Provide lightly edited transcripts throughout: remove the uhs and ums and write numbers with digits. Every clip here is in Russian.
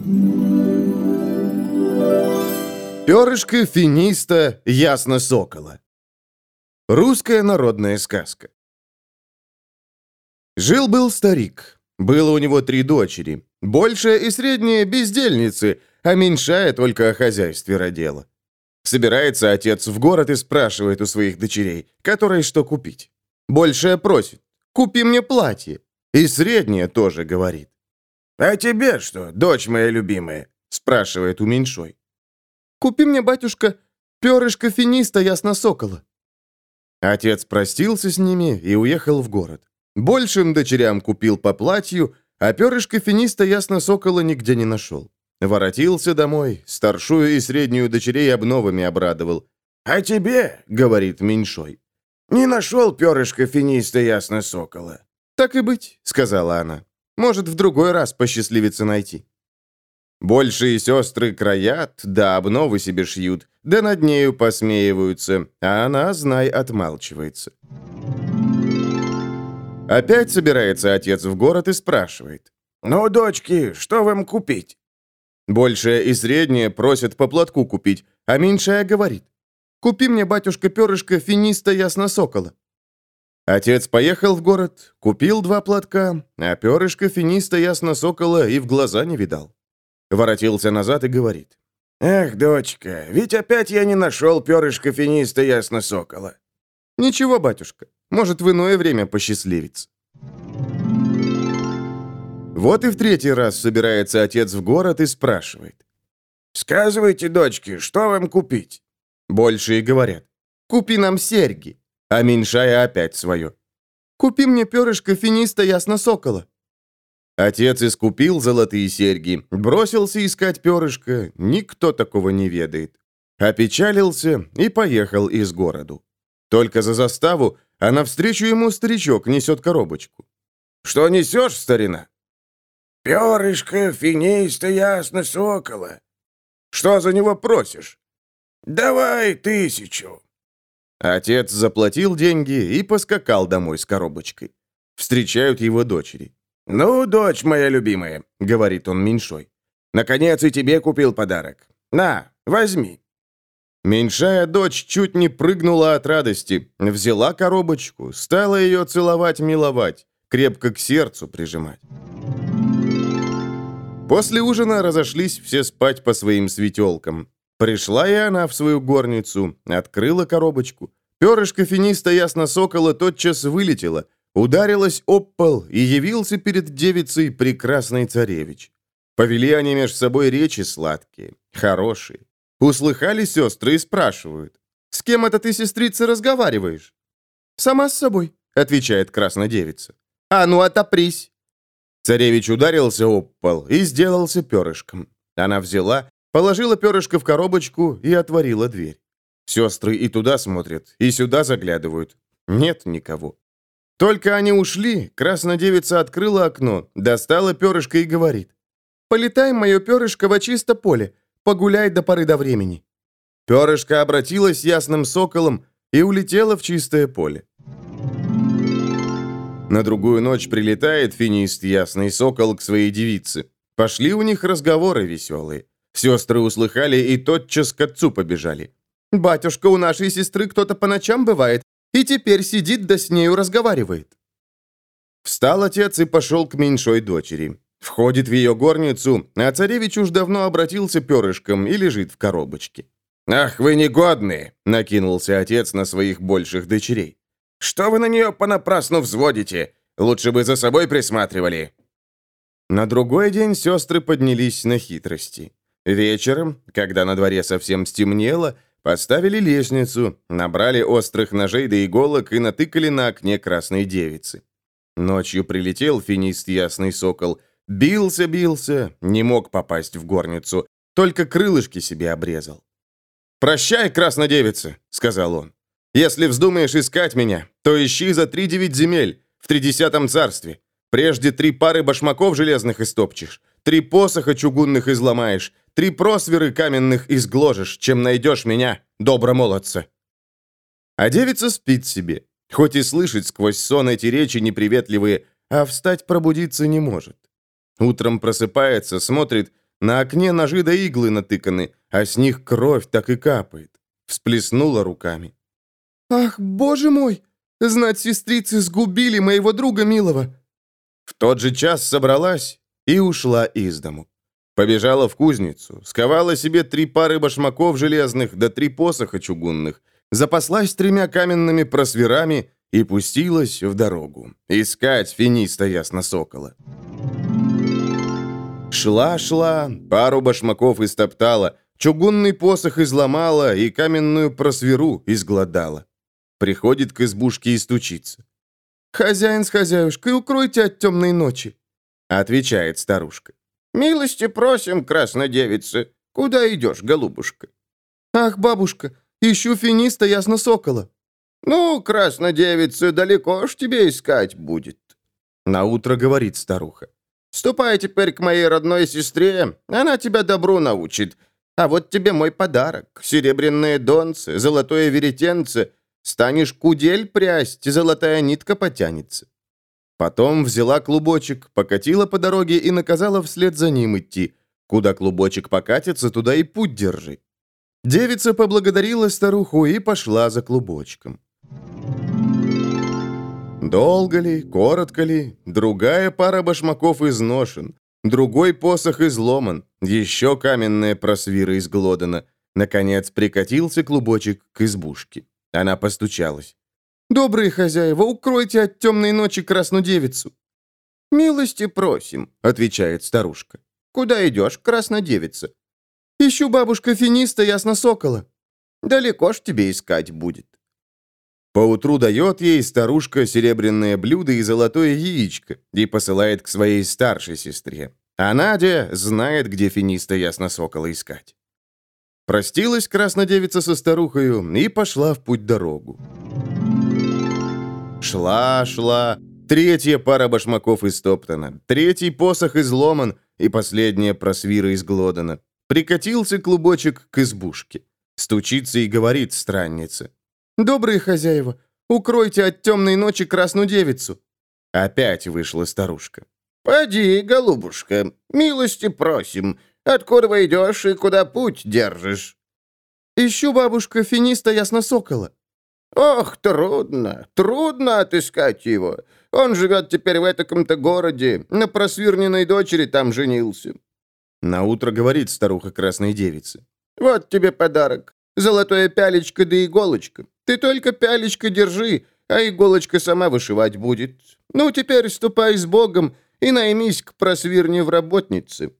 Перышко финиста ясно сокола. Русская народная сказка. Жил-был старик. Было у него 3 дочери. Большая и средняя бездельницы, а меньшая только о хозяйстве родила. Собирается отец в город и спрашивает у своих дочерей, которой что купить. Большая просит: «Купи мне платье». И средняя тоже говорит: «А тебе что, дочь моя любимая?» спрашивает у меньшой. «Купи мне, батюшка, перышко финиста ясно сокола». Отец простился с ними и уехал в город. Большим дочерям купил по платью, а перышко финиста ясно сокола нигде не нашел. Воротился домой, старшую и среднюю дочерей обновами обрадовал. «А тебе, — говорит меньшой, — не нашел перышко финиста ясно сокола». «Так и быть, — сказала она, — может, в другой раз посчастливится найти». Большие сестры краят, да обновы себе шьют, да над нею посмеиваются, а она, знай, отмалчивается. Опять собирается отец в город и спрашивает: «Ну, дочки, что вам купить?» Большая и средняя просят по платку купить, а меньшая говорит: «Купи мне, батюшка, перышко финиста ясно сокола». Отец поехал в город, купил 2 платка, а перышко финиста ясно сокола и в глаза не видал. Воротился назад и говорит: «Эх, дочка, ведь опять я не нашел перышко финиста ясно сокола». «Ничего, батюшка, может, в иное время посчастливится». Вот и в 3-й раз собирается отец в город и спрашивает: «Сказывайте, дочки, что вам купить?» Большие говорят: «Купи нам серьги», а меньшая опять свое: «Купи мне перышко финиста ясно сокола». Отец искупил золотые серьги, бросился искать перышко, никто такого не ведает. Опечалился и поехал из городу. Только за заставу, а навстречу ему старичок несет коробочку. «Что несешь, старина?» «Перышко финиста ясно сокола». «Что за него просишь?» «Давай 1000». Отец заплатил деньги и поскакал домой с коробочкой. Встречают его дочери. «Ну, дочь моя любимая, — говорит он меньшой, — наконец и тебе купил подарок. На, возьми». Меньшая дочь чуть не прыгнула от радости, взяла коробочку, стала ее целовать-миловать, крепко к сердцу прижимать. После ужина разошлись все спать по своим светелкам. Пришла и она в свою горницу, открыла коробочку. Перышко финиста ясно сокола тотчас вылетело, ударилась об пол, и явился перед девицей прекрасный царевич. Повели они меж собой речи сладкие, хорошие. Услыхали сестры и спрашивают: «С кем это ты, сестрица, разговариваешь?» «Сама с собой», — отвечает краснодевица. «А ну, отопрись!» Царевич ударился об пол и сделался перышком. Она взяла, положила перышко в коробочку и отворила дверь. Сестры и туда смотрят, и сюда заглядывают. Нет никого. Только они ушли, краснодевица открыла окно, достала перышко и говорит: «Полетай, мое перышко, во чисто поле, погуляй до поры до времени». Перышко обратилось ясным соколом и улетело в чистое поле. На другую ночь прилетает финист ясный сокол к своей девице. Пошли у них разговоры веселые. Сестры услыхали и тотчас к отцу побежали. «Батюшка, у нашей сестры кто-то по ночам бывает, и теперь сидит да с нею разговаривает». Встал отец и пошел к меньшой дочери. Входит в ее горницу, а царевич уж давно обратился перышком и лежит в коробочке. «Ах, вы негодные!» — накинулся отец на своих больших дочерей. «Что вы на нее понапрасну взводите? Лучше бы за собой присматривали». На другой день сестры поднялись на хитрости. Вечером, когда на дворе совсем стемнело, поставили лестницу, набрали острых ножей до иголок и натыкали на окне красной девицы. Ночью прилетел финист ясный сокол, бился, не мог попасть в горницу, только крылышки себе обрезал. «Прощай, краснодевица», — сказал он. «Если вздумаешь искать меня, то ищи за 3-9 земель, в 30 царстве. Прежде 3 пары башмаков железных истопчешь, 3 посоха чугунных изломаешь, 3 просверы каменных изгложишь, чем найдешь меня, добромолодца». А девица спит себе, хоть и слышит сквозь сон эти речи неприветливые, а встать пробудиться не может. Утром просыпается, смотрит, На окне ножи да иглы натыканы, а с них кровь так и капает. Всплеснула руками. «Ах, боже мой! Знать, сестрицы сгубили моего друга милого!» В тот же час собралась и ушла из дому. Побежала в кузницу, сковала себе 3 пары башмаков железных да 3 посоха чугунных, запаслась 3 каменными просверами и пустилась в дорогу искать финиста Ясносокола. Шла, пару башмаков истоптала, чугунный посох изломала и каменную просверу изгладала. Приходит к избушке и стучится. «Хозяин с хозяюшкой, укройте от темной ночи», — отвечает старушка. «Милости просим, краснодевица. Куда идешь, голубушка?» «Ах, бабушка, ищу финиста Ясносокола». «Ну, краснодевица, далеко ж тебе искать будет». Наутро говорит старуха. «Ступай теперь к моей родной сестре, она тебя добру научит. А вот тебе мой подарок. Серебряные донцы, золотое веретенце. Станешь кудель прясть, золотая нитка потянется». Потом взяла клубочек, покатила по дороге и наказала вслед за ним идти. Куда клубочек покатится, туда и путь держи. Девица поблагодарила старуху и пошла за клубочком. Долго ли, коротко ли, другая пара башмаков изношен, другой посох изломан, еще каменная просвира изглодана. Наконец прикатился клубочек к избушке. Она постучалась. «Добрые хозяева, укройте от темной ночи красную девицу». «Милости просим», — отвечает старушка. «Куда идешь, краснодевица?» «Ищу бабушка финиста Ясносокола». «Далеко ж тебе искать будет». Поутру дает ей старушка серебряное блюдо и золотое яичко и посылает к своей старшей сестре. А Надя знает, где финиста Ясносокола искать. Простилась краснодевица со старухою и пошла в путь-дорогу. Шла, 3 пара башмаков истоптана, 3 посох изломан и последняя просвира изглодана. Прикатился клубочек к избушке. Стучится и говорит странница. «Добрые хозяева, укройте от темной ночи красную девицу». Опять вышла старушка. «Поди, голубушка, милости просим. Откуда вы идешь и куда путь держишь?» «Ищу, бабушка, финиста Ясносокола». «Ох, трудно отыскать его. Он живет теперь в этаком-то городе, на просвирненной дочери там женился». Наутро говорит старуха красной девице. «Вот тебе подарок. Золотое пялечко да иголочка. Ты только пялечко держи, а иголочка сама вышивать будет. Ну, теперь ступай с Богом и наймись к просвирне в работнице».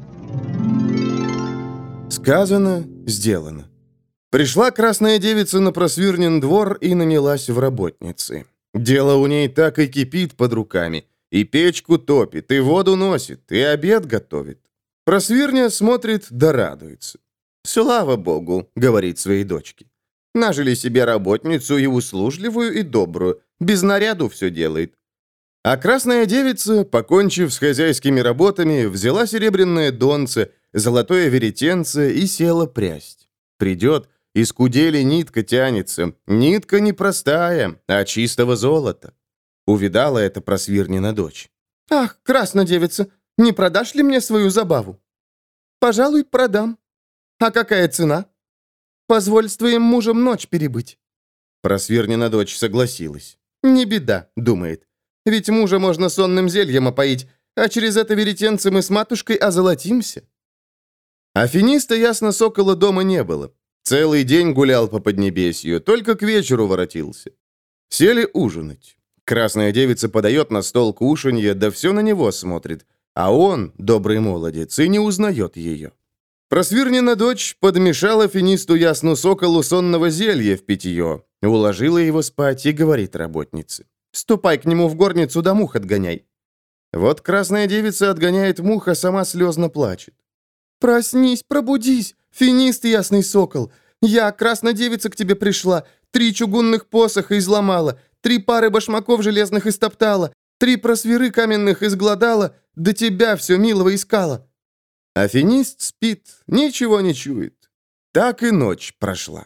Сказано, сделано. Пришла красная девица на просвирнен двор и нанялась в работницы. Дело у ней так и кипит под руками. И печку топит, и воду носит, и обед готовит. Просвирня смотрит да радуется. «Слава Богу», — говорит своей дочке. «Нажили себе работницу и услужливую, и добрую. Без наряду все делает». А красная девица, покончив с хозяйскими работами, взяла серебряное донце, золотое веретенце и села прясть. Придет, из кудели нитка тянется. Нитка не простая, а чистого золота. Увидала это просвирнина дочь. «Ах, красная девица, не продашь ли мне свою забаву?» «Пожалуй, продам». «А какая цена?» «Позволь с твоим мужем ночь перебыть». Просвирнина дочь согласилась. «Не беда», — думает. «Ведь мужа можно сонным зельем опоить, а через это веретенце мы с матушкой озолотимся». А финиста Ясносокола дома не было. Целый день гулял по Поднебесью, только к вечеру воротился. Сели ужинать. Красная девица подает на стол кушанье, да все на него смотрит. А он, добрый молодец, и не узнает ее. Просвирнина дочь подмешала финисту Ясносоколу сонного зелья в питье, уложила его спать и говорит работнице. «Ступай к нему в горницу да мух отгоняй». Вот красная девица отгоняет мух, а сама слезно плачет. «Проснись, пробудись, финист ясный сокол. Я, красная девица, к тебе пришла, 3 чугунных посоха изломала, 3 пары башмаков железных истоптала, 3 просверы каменных изгладала, до тебя все милого искала». А финист спит, ничего не чует. Так и ночь прошла.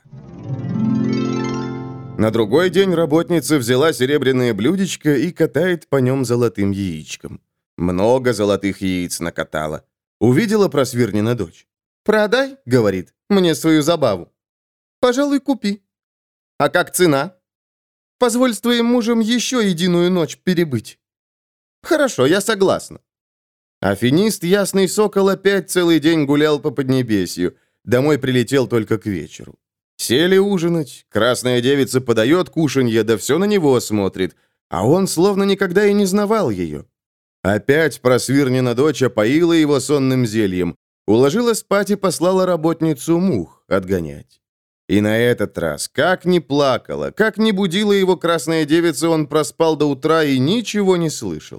На другой день работница взяла серебряное блюдечко и катает по нем золотым яичком. Много золотых яиц накатала. Увидела Просвирнина дочь. «Продай, — говорит, — мне свою забаву». «Пожалуй, купи». «А как цена?» «Позволь с твоим мужем еще единую ночь перебыть». «Хорошо, я согласна». Афинист Ясный Сокол опять целый день гулял по Поднебесью. Домой прилетел только к вечеру. Сели ужинать. Красная девица подает кушанье, да все на него смотрит. А он словно никогда и не знавал ее. Опять Просвирнина дочь опоила его сонным зельем. Уложила спать и послала работницу мух отгонять. И на этот раз, как ни плакала, как ни будила его красная девица, он проспал до утра и ничего не слышал.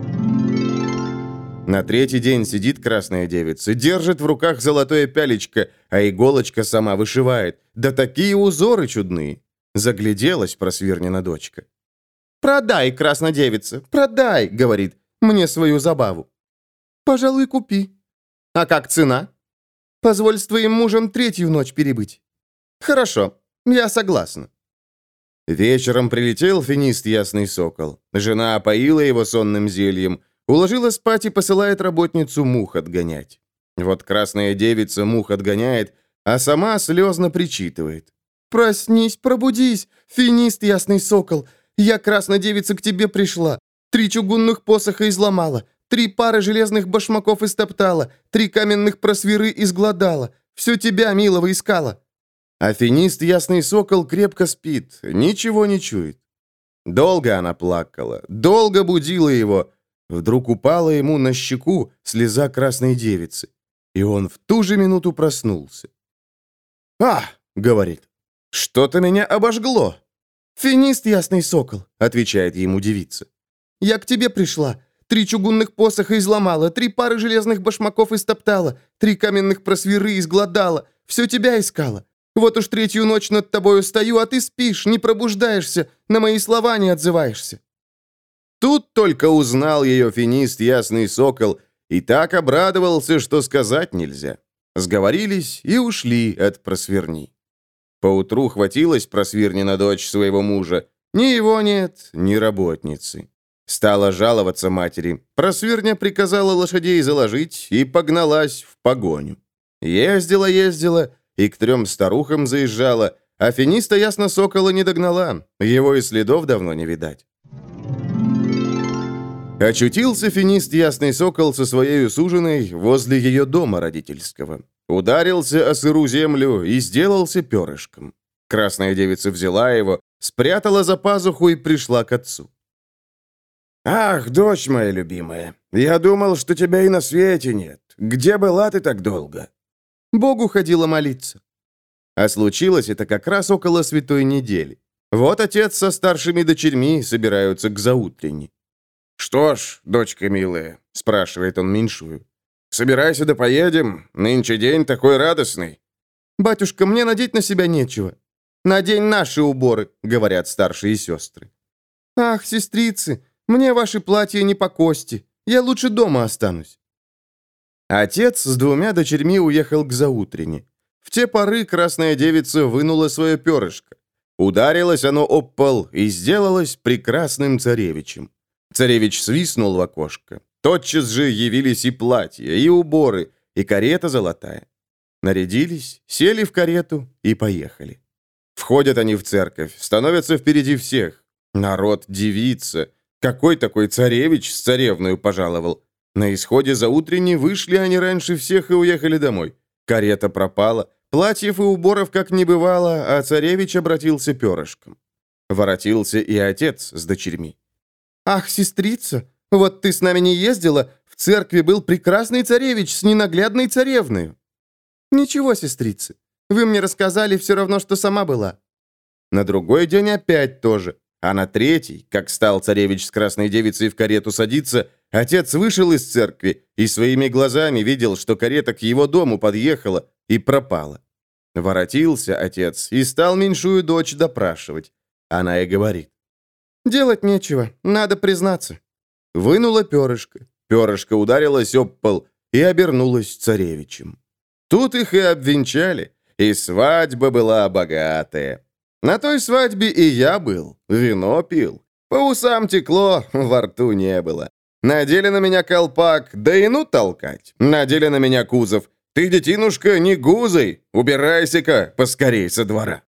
На третий день сидит красная девица, держит в руках золотое пялечко, а иголочка сама вышивает. Да такие узоры чудные. Загляделась Просвирнина дочка. «Продай, красная девица, продай, — говорит, — мне свою забаву». «Пожалуй, купи». «А как цена?» «Позволь с твоим мужем третью ночь перебыть». «Хорошо, я согласна». Вечером прилетел финист Ясный Сокол. Жена опоила его сонным зельем, уложила спать и посылает работницу мух отгонять. Вот красная девица мух отгоняет, а сама слезно причитывает. «Проснись, пробудись, финист Ясный Сокол. Я, красная девица, к тебе пришла. 3 чугунных посоха изломала, 3 пары железных башмаков истоптала, 3 каменных просвиры изгладала. Все тебя, милого, искала». Афинист Ясный Сокол крепко спит, ничего не чует. Долго она плакала, долго будила его. Вдруг упала ему на щеку слеза красной девицы, и он в ту же минуту проснулся. «А!» — говорит. «Что-то меня обожгло». «Финист Ясный Сокол», — отвечает ему девица. «Я к тебе пришла. 3 чугунных посоха изломала, 3 пары железных башмаков истоптала, 3 каменных просвиры изгладала. Все тебя искала. Вот уж 3-ю ночь над тобою стою, а ты спишь, не пробуждаешься, на мои слова не отзываешься». Тут только узнал ее финист Ясный Сокол и так обрадовался, что сказать нельзя. Сговорились и ушли от Просвирни. Поутру хватилась Просвирнина дочь своего мужа. Ни его нет, ни работницы. Стала жаловаться матери. Просвирня приказала лошадей заложить и погналась в погоню. Ездила и к 3 старухам заезжала, а финиста Ясно Сокола не догнала. Его и следов давно не видать. Очутился финист Ясный Сокол со своей суженой возле ее дома родительского. Ударился о сыру землю и сделался перышком. Красная девица взяла его, спрятала за пазуху и пришла к отцу. «Ах, дочь моя любимая, я думал, что тебя и на свете нет. Где была ты так долго?» «Богу ходила молиться». А случилось это как раз около святой недели. Вот отец со старшими дочерьми собираются к заутренне. «Что ж, дочка милая», — спрашивает он меньшую, — «собирайся да поедем, нынче день такой радостный». «Батюшка, мне надеть на себя нечего». «Надень наши уборы», — говорят старшие сестры. «Ах, сестрицы, мне ваши платья не по кости, я лучше дома останусь». Отец с 2 дочерьми уехал к заутренне. В те поры красная девица вынула свое перышко. Ударилось оно об пол и сделалось прекрасным царевичем. Царевич свистнул в окошко. Тотчас же явились и платья, и уборы, и карета золотая. Нарядились, сели в карету и поехали. Входят они в церковь, становятся впереди всех. Народ дивится. Какой такой царевич с царевною пожаловал? На исходе заутренней вышли они раньше всех и уехали домой. Карета пропала, платьев и уборов как не бывало, а царевич обратился перышком. Воротился и отец с дочерьми. «Ах, сестрица, вот ты с нами не ездила, в церкви был прекрасный царевич с ненаглядной царевною». «Ничего, сестрица, вы мне рассказали все равно, что сама была». На другой день опять тоже, а на третий, как стал царевич с красной девицей в карету садиться, отец вышел из церкви и своими глазами видел, что карета к его дому подъехала и пропала. Воротился отец и стал меньшую дочь допрашивать. Она и говорит. «Делать нечего, надо признаться». Вынула перышко. Перышко ударилось об пол и обернулось царевичем. Тут их и обвенчали, и свадьба была богатая. На той свадьбе и я был, вино пил. По усам текло, во рту не было. Надели на меня колпак, да и ну толкать. Надели на меня кузов. Ты, детинушка, не гузой. Убирайся-ка поскорей со двора.